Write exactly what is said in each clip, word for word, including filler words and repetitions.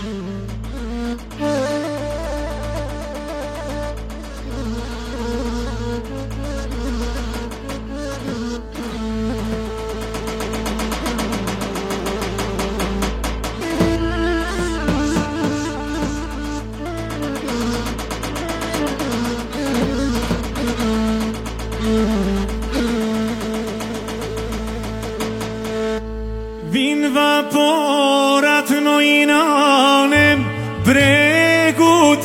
Vin vaporat nojnane bregut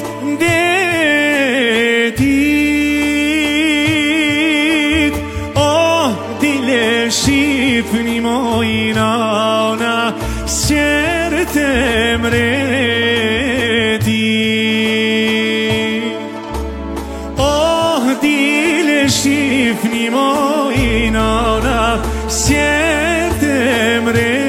detit. O dile shifni mojnana s'qerte mretit. O dile shifni mojnana s'qerte mretit.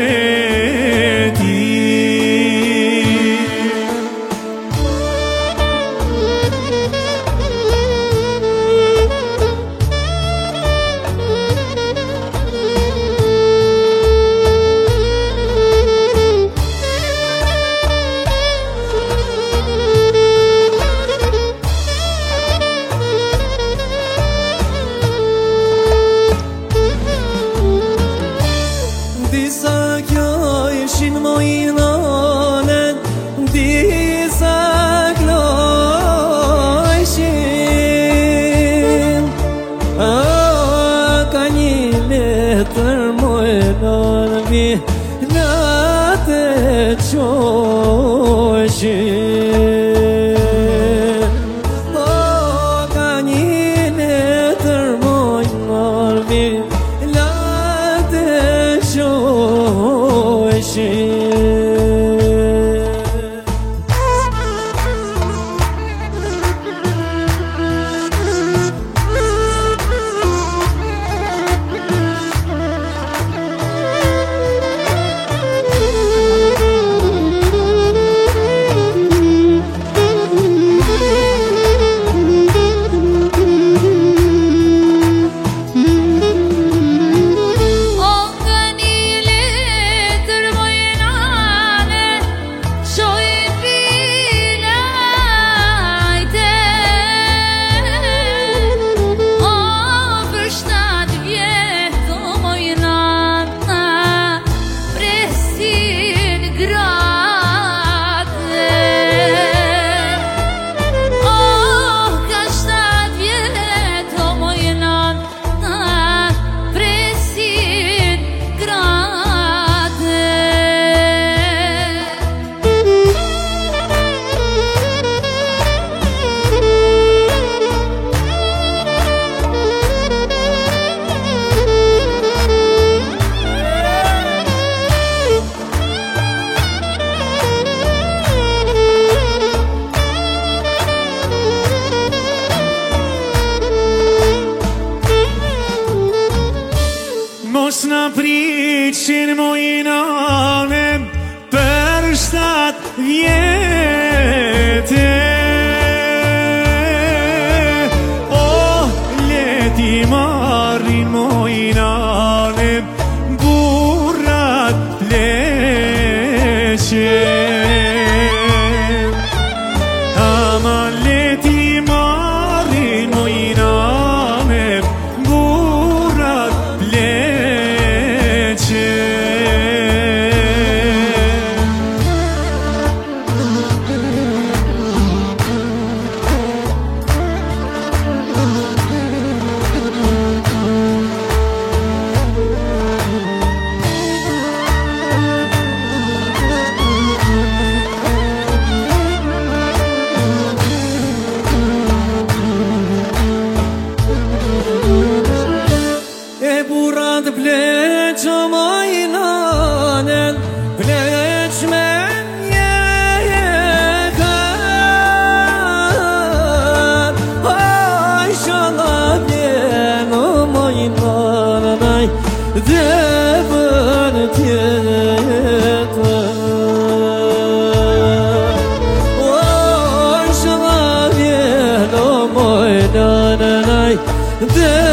Disa kjo ishin mojnanen, disa kjo ishin. A ka një letër mojnan vi natë qoshin. A ka një letër mojnan vi natë qoshin. Mos na priqin mojnane për shtat vjete. O leti marrin mojnane burrat pleqe. Ama leti marrin mojnane burrat pleqe. E burrat pleqë mojnanen, pleqë me njekan. Aj shala vjeno mojnanaj dhe bën tjetër. Aj shala vjeno mojnanaj dhe